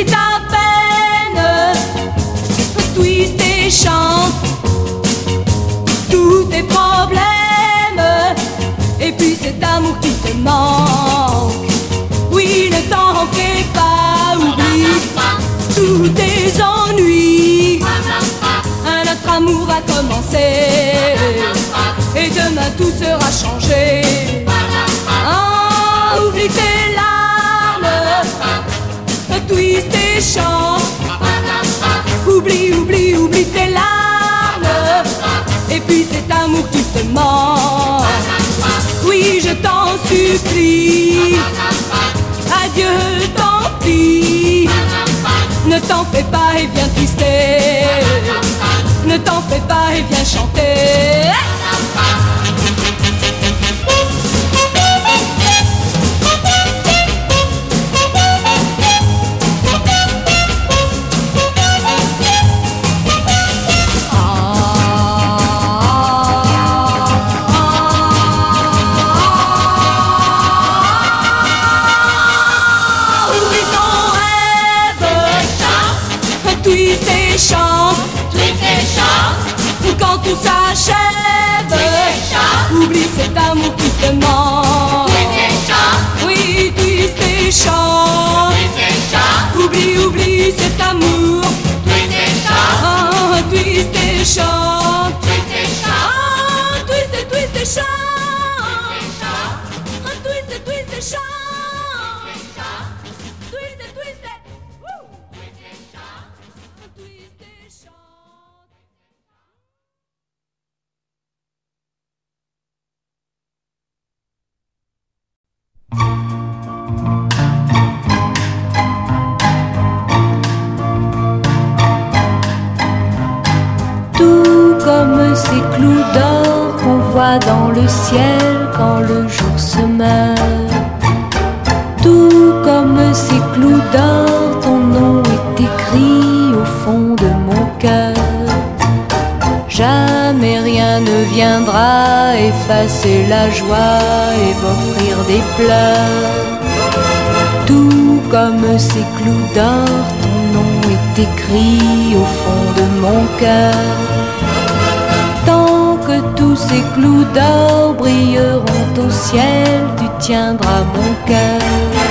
Oublie ta peine, twist et chante tous tes problèmes. Et puis cet amour qui te manque, oui, ne t'en fais pas. Oublie tous tes ennuis, un autre amour va commencer, et demain tout sera changé. Ah, oublie tes larmes, twist et chante. Oublie, oublie, oublie tes larmes, et puis cet amour qui te manque. Oui, je t'en supplie, adieu, tant pis. Ne t'en fais pas et viens twister, ne t'en fais pas et viens chanter. Quand tout s'achève, oublie cet amour qui te manque. Oui, twist et chante. Oublie, oublie cet amour. Ah, twist et chante. Ah, twist et twist et chante. Ah, twist et twist et chante. Twist et twist et. Twist et chante. Tout comme ces clous d'or qu'on voit dans le ciel quand le jour se meurt. Tout comme ces clous d'or, ton nom est écrit au fond de mon cœur. Jamais rien ne viendra effacer la joie et m'offrir des pleurs. Tout comme ces clous d'or, ton nom est écrit au fond de mon cœur. Tant que tous ces clous d'or brilleront au ciel, tu tiendras mon cœur.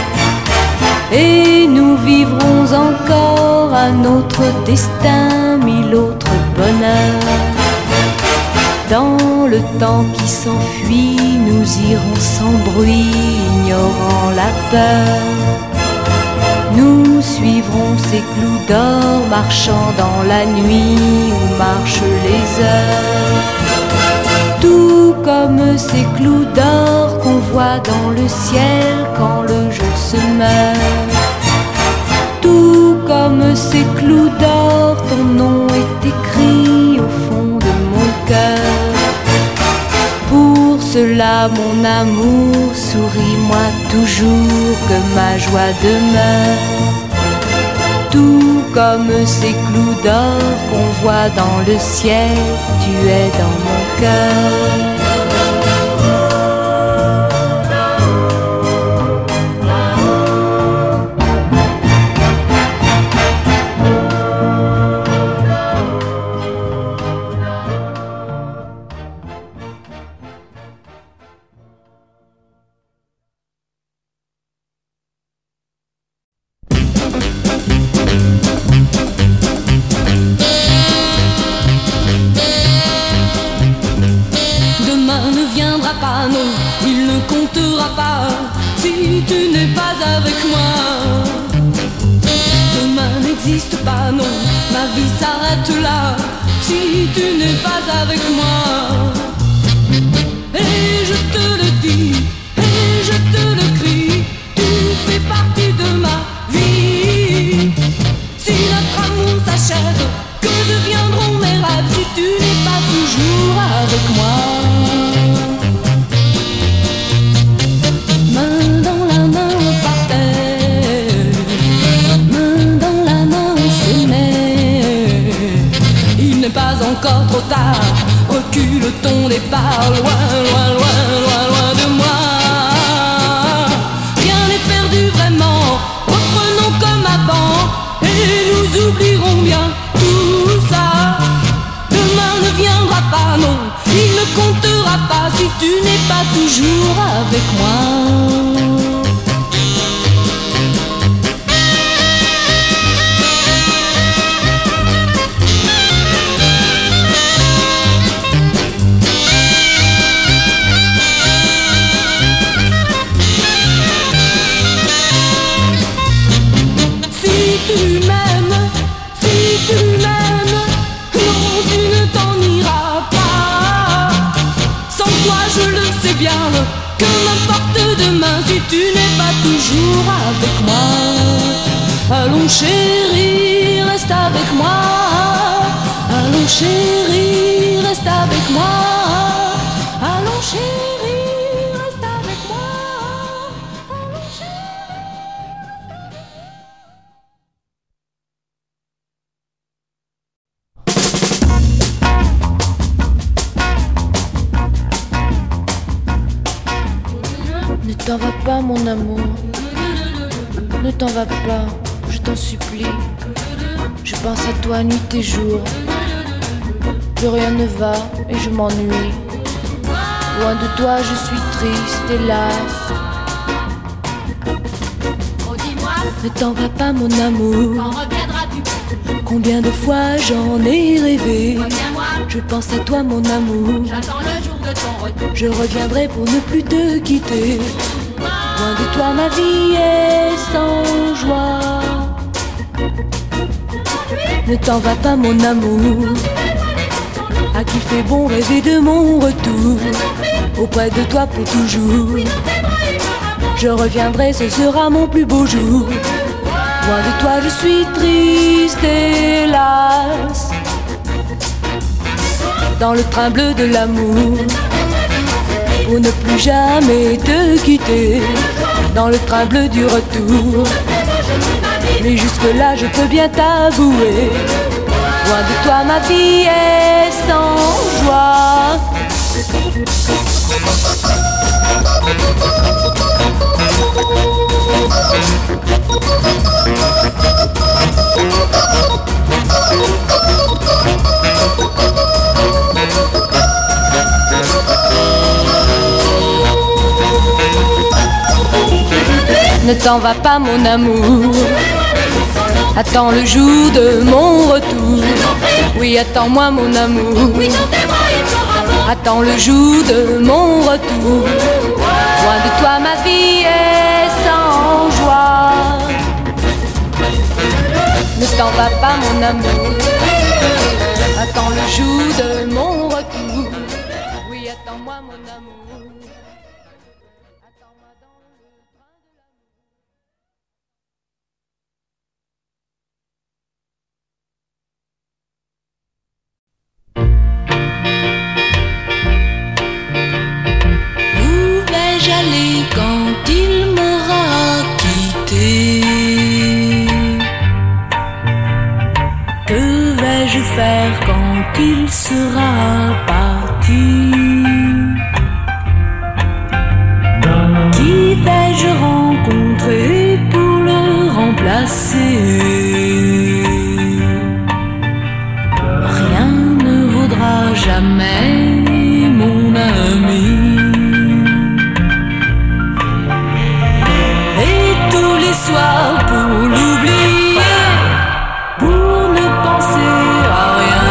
Et nous vivrons encore à notre destin mille autres bonheurs. Dans le temps qui s'enfuit, nous irons sans bruit, ignorant la peur. Nous suivrons ces clous d'or, marchant dans la nuit où marchent les heures. Tout comme ces clous d'or qu'on voit dans le ciel quand le jour se meurt. Tout comme ces clous d'or, ton nom est écrit au fond de mon cœur. Pour cela, mon amour, souris-moi toujours que ma joie demeure. Tout comme ces clous d'or qu'on voit dans le ciel, tu es dans mon cœur. Si tu n'es pas avec moi, demain n'existe pas, non, ma vie s'arrête là. Si tu n'es pas avec moi, et je te le dis, et je te le crie, tu fais partie de ma vie. Si notre amour s'achève, que deviendront mes rêves si tu n'es pas toujours avec moi? Encore trop tard, recule ton toujours avec moi. Que m'importe demain si tu n'es pas toujours avec moi. Allons chérie, reste avec moi. Allons chérie, reste avec moi. Allons chérie, reste avec moi. Allons Ne t'en va pas mon amour, ne t'en va pas, je t'en supplie. Je pense à toi nuit et jour, plus rien ne va et je m'ennuie. Loin de toi je suis triste hélas. Ne t'en va pas mon amour, combien de fois j'en ai rêvé. Je pense à toi mon amour, j'attends le jour de ton retour. Je reviendrai pour ne plus te quitter. Loin de toi ma vie est sans joie. Ne t'en va pas mon amour, à qui fait bon rêver de mon retour. Auprès de toi pour toujours, je reviendrai, ce sera mon plus beau jour. Loin de toi je suis triste hélas. Dans le train bleu de l'amour, pour ne plus jamais te quitter. Dans le train bleu du retour, mais jusque-là je peux bien t'avouer. Loin de toi ma vie est sans joie. Ne t'en va pas mon amour, attends le jour de mon retour. Oui, attends-moi mon amour, attends le jour de mon retour. Loin de toi ma vie est sans joie. Ne t'en va pas mon amour, attends le jour de mon retour. Oui, attends-moi mon amour. Attends-moi dans le train de l'amour. J'allais quand il m'aura quitté. Que vais-je faire quand il sera parti? Qui vais-je rencontrer pour le remplacer? Rien ne vaudra jamais mon ami. Soir pour l'oublier, pour ne penser à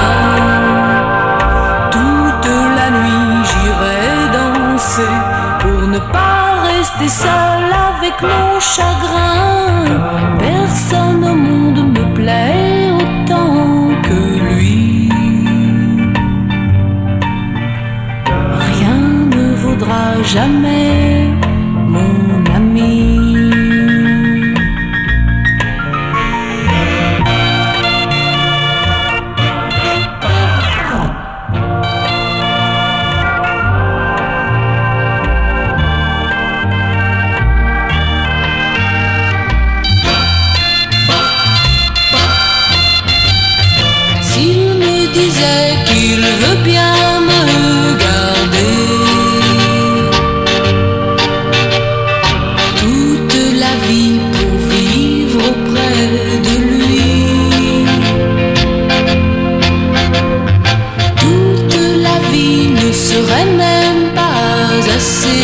rien. Toute la nuit j'irai danser pour ne pas rester seule avec mon chagrin. Personne au monde me plaît autant que lui. Rien ne vaudra jamais mon ami. Qu'il veut bien me garder toute la vie pour vivre auprès de lui. Toute la vie ne serait même pas assez.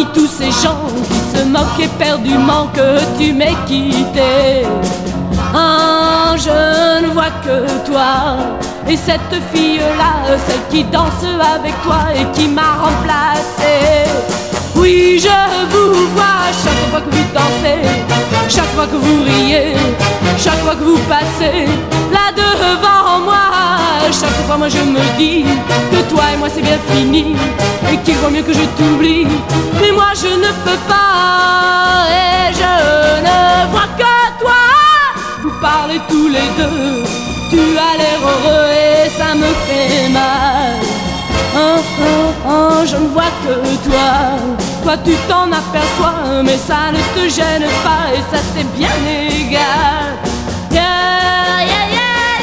parmi tous ces gens qui se moquent éperdument que tu m'aies quitté. Ah, je ne vois que toi et cette fille-là, celle qui danse avec toi et qui m'a remplacé. Oui, je vous vois chaque fois que vous dansez, chaque fois que vous riez, chaque fois que vous passez là devant moi. Chaque fois moi je me dis que toi et moi c'est bien fini et qu'il vaut mieux que je t'oublie. Mais moi je ne peux pas et je ne vois que toi. Vous parlez tous les deux, tu as l'air heureux et ça me fait mal. Oh, oh, oh, je ne vois que toi. Toi tu t'en aperçois, mais ça ne te gêne pas et ça t'est bien égal. Yeah, yeah, yeah,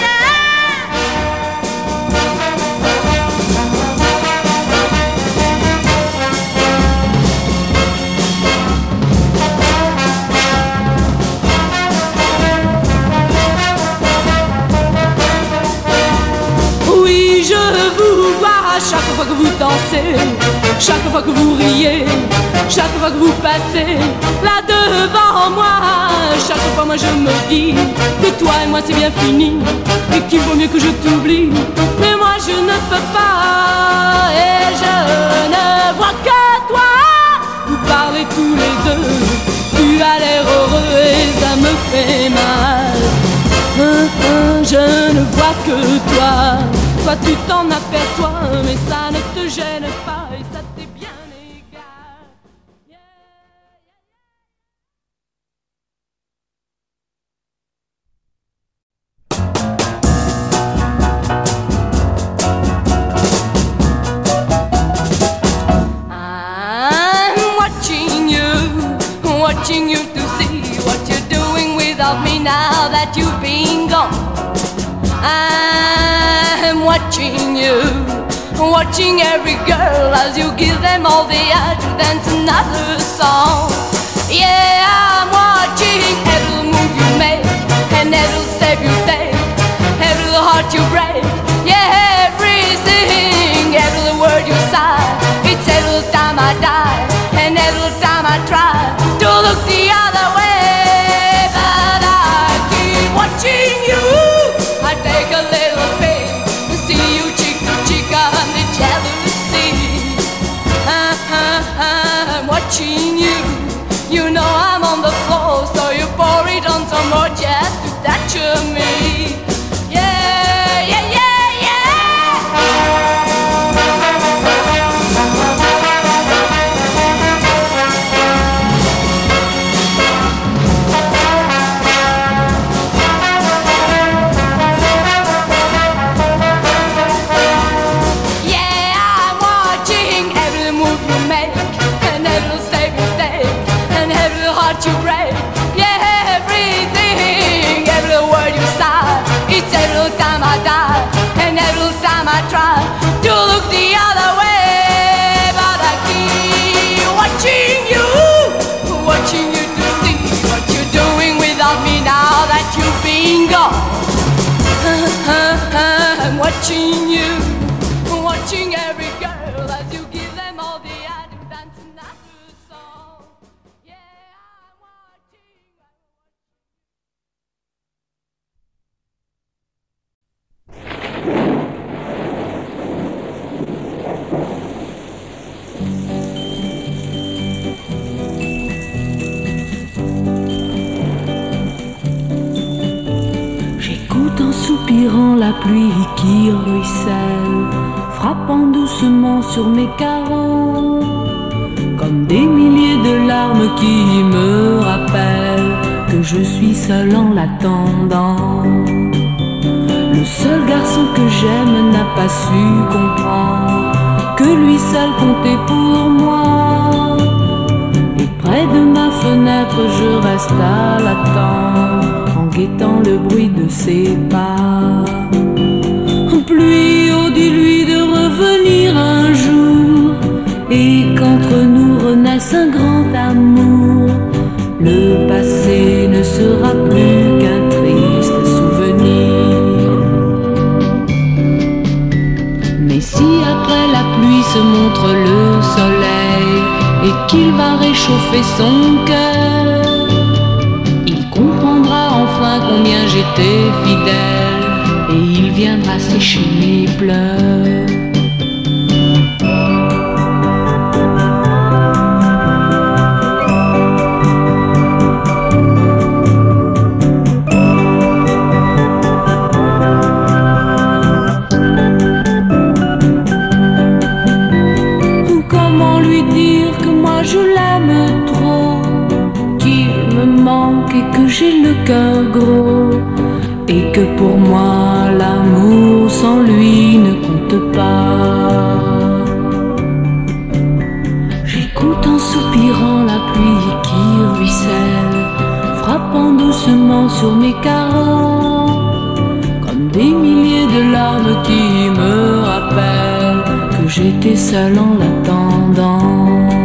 oui, je vous vois chaque fois que vous dansez, chaque fois que vous riez, chaque fois que vous passez là devant moi. Chaque fois moi je me dis que toi et moi c'est bien fini et qu'il vaut mieux que je t'oublie. Mais moi je ne peux pas et je ne vois que toi. Vous parlez tous les deux, tu as l'air heureux et ça me fait mal. Je ne vois que toi. Toi tu t'en aperçois, mais ça ne te gêne pas et ça t'est bien égal. I'm watching you to see what you're doing without me now that you've been gone. I'm watching every girl as you give them all the air to dance another song. Yeah, I'm watching every move you make and every step you take, every heart you break. Yeah, everything, every word you sigh. It's every time I die and every time I try to look the other way, but I keep watching you. I take a little pain to see you cheek to cheek on the jealousy. I'm watching you. You know I'm on the floor, so you pour it on some more just to touch me. Yeah, yeah, yeah, yeah. You break, yeah, everything, every word you sigh. It's every time I die and every time I try to look the other way, but I keep watching you to see what you're doing without me now that you've been gone. I'm watching you, watching every girl as you give them all the air to dance another song. J'écoute en soupirant la pluie qui ruisselle, frappant doucement sur mes carreaux, comme des milliers de larmes qui me rappellent que je suis seul en l'attendant. Le seul garçon que j'aime n'a pas su comprendre que lui seul comptait pour moi. Et près de ma fenêtre je reste à l'attendre, en guettant le bruit de ses pas. Pluie, oh dis-lui de revenir un jour, et qu'entre nous renaisse un grand amour. Le passé ne sera plus qu'un triste souvenir. Mais si après la pluie se montre le soleil, et qu'il fait son cœur. Il comprendra enfin combien j'étais fidèle, et il viendra sécher mes pleurs. Comment lui dire que moi je l'aime trop, qu'il me manque et que j'ai le cœur gros, et que pour moi l'amour sans lui ne compte pas. J'écoute en soupirant la pluie qui ruisselle, frappant doucement sur mes carreaux, comme des milliers de larmes qui me rappellent que j'étais seule en l'attendant.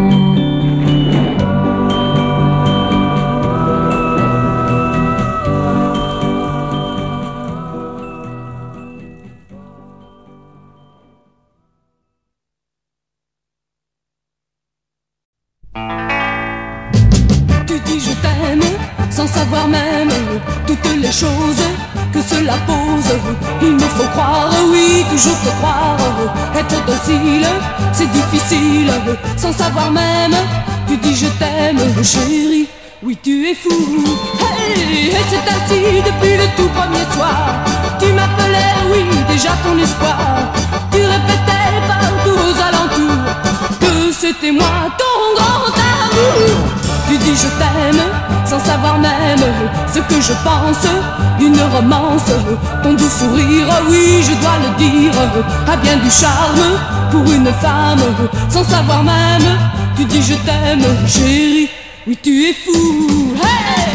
Tu dis je t'aime sans savoir même toutes les choses que cela pose. Il me faut croire, oui, toujours te croire. Être docile, c'est difficile sans savoir même. Tu dis je t'aime, chérie, oui tu es fou. Hey, et c'est ainsi depuis le tout premier soir. Tu m'appelais, oui, déjà ton espoir. Tu répétais partout aux alentours que c'était moi ton grand amour. Tu dis je t'aime sans savoir même ce que je pense d'une romance. Ton doux sourire, oui je dois le dire, a bien du charme pour une femme. Sans savoir même, tu dis je t'aime, chérie, oui tu es fou. Hey!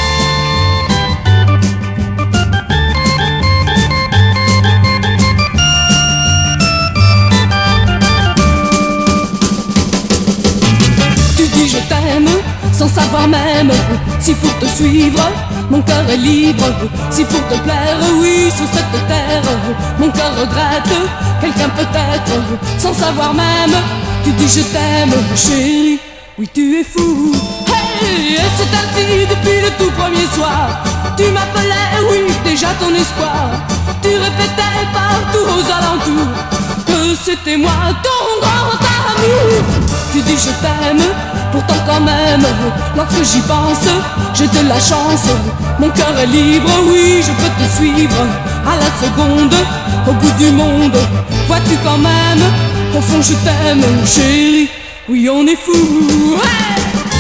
Tu dis je t'aime sans savoir même si pour te suivre mon cœur est libre, si pour te plaire, oui, sur cette terre mon cœur regrette quelqu'un peut-être. Sans savoir même, tu dis je t'aime, chérie, oui tu es fou. Hey, et c'est ainsi depuis le tout premier soir. Tu m'appelais, oui, déjà ton espoir. Tu répétais partout aux alentours que c'était moi ton grand amour. Tu dis je t'aime, pourtant quand même, lorsque j'y pense, j'ai de la chance. Mon cœur est libre, oui, je peux te suivre à la seconde, au bout du monde. Vois-tu quand même, au fond je t'aime, chérie, oui on est fou. Hey!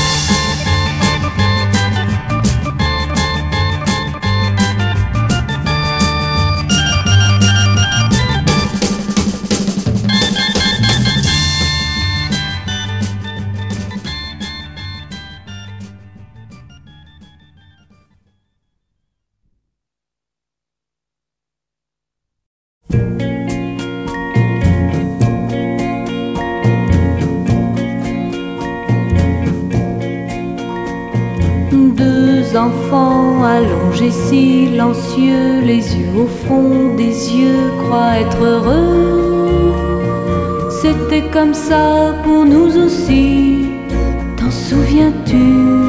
Enfants allongés silencieux, les yeux au fond des yeux, croient être heureux. C'était comme ça pour nous aussi, t'en souviens-tu?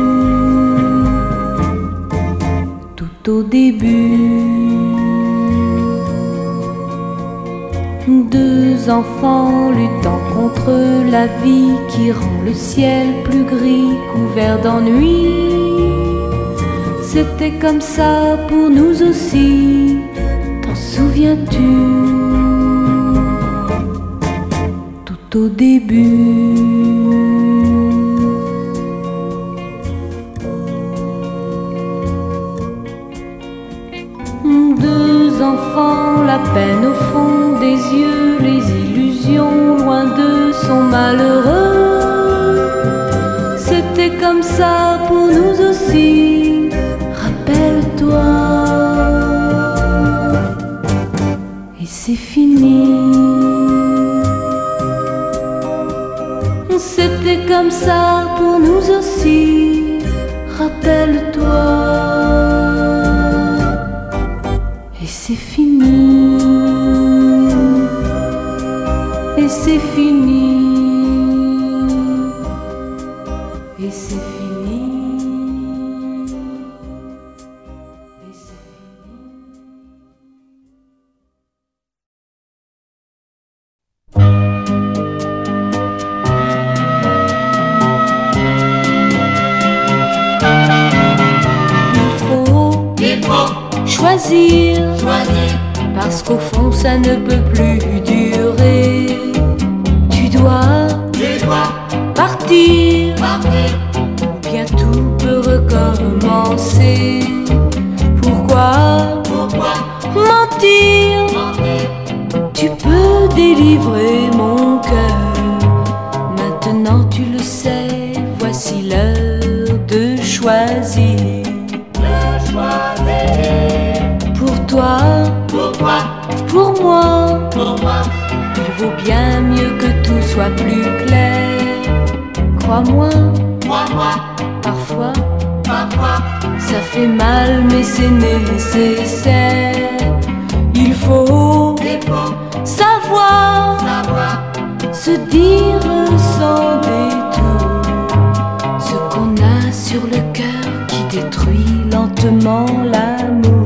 Tout au début, deux enfants luttant contre la vie qui rend le ciel plus gris, couvert d'ennui. C'était comme ça pour nous aussi, t'en souviens-tu? Tout au début. Deux enfants, la peine au fond des yeux, les illusions loin d'eux sont malheureux. C'était comme ça pour nous aussi, rappelle-toi. Et c'est fini. C'était comme ça pour nous aussi, rappelle-toi. Et c'est fini. Et c'est fini. Et Parce qu'au fond ça ne peut plus durer. Tu dois partir, ou bien tout peut recommencer. Pourquoi mentir? Tu peux délivrer mon cœur. Maintenant tu le sais, voici l'heure de choisir. Pour toi, pour moi, il vaut bien mieux que tout soit plus clair. Crois-moi, parfois, ça fait mal mais c'est nécessaire. Il faut savoir se dire sans détour ce qu'on a sur le cœur qui détruit lentement l'amour.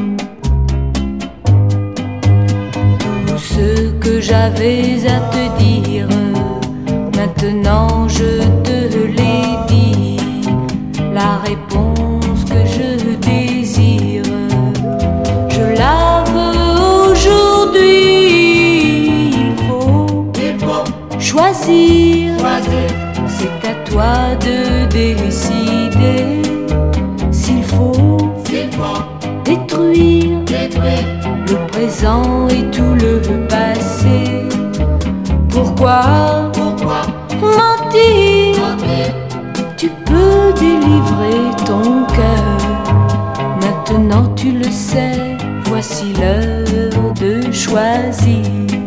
Ce que j'avais à te dire, maintenant je te l'ai dit. La réponse que je désire, je la veux aujourd'hui. Il faut choisir, c'est à toi de décider. S'il faut détruire le présent et tout le passé. Pourquoi mentir? Tu peux délivrer ton cœur. Maintenant tu le sais, voici l'heure de choisir.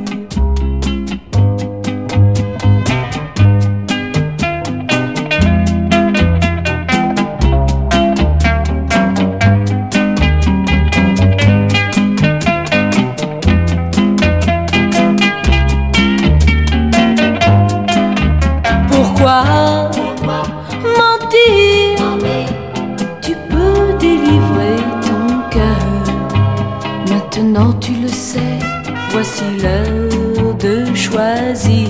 Mentir? Tu peux délivrer ton cœur. Maintenant tu le sais, voici l'heure de choisir.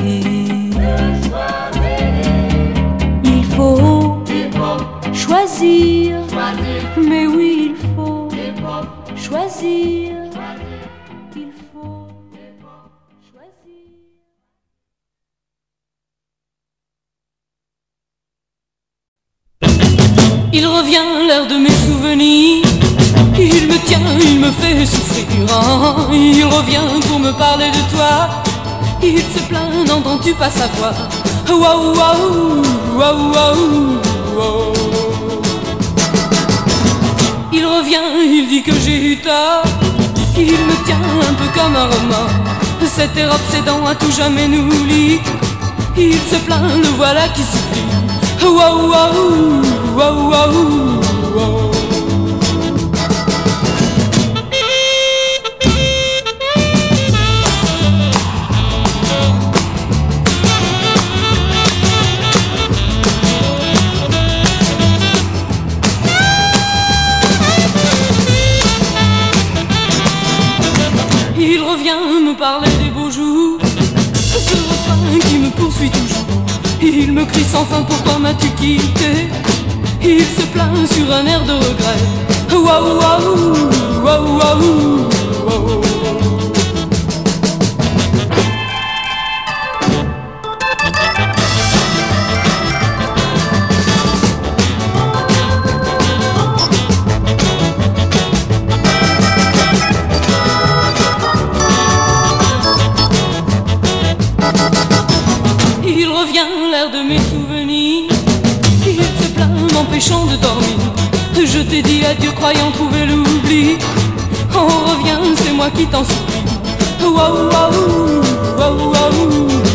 Il faut choisir, mais oui il faut choisir. Il faut choisir. Il revient l'heure de mes souvenirs. Il me tient, il me fait souffrir. Il revient pour me parler de toi. Il se plaint, n'entends-tu pas sa voix? Waouh, waouh, waouh, waouh, waouh. Il revient, il dit que j'ai eu tort. Il me tient un peu comme un roman. Cet air obsédant à tout jamais nous lie. Il se plaint, le voilà qui supplie. Waouh, waouh, waouh, waouh, waouh. Il revient me parler des beaux jours, ce refrain qui me poursuit toujours. Il me crie sans fin, pourquoi m'as-tu quitté? Il se plaint sur un air de regret. Waouh, waouh, waouh, waouh, waouh. Il revient l'air de mes souvenirs. Il se plaint m'empêchant de dormir. Je t'ai dit adieu croyant trouver l'oubli. On revient, c'est moi qui t'en supplie. Waouh, waouh, waouh, waouh.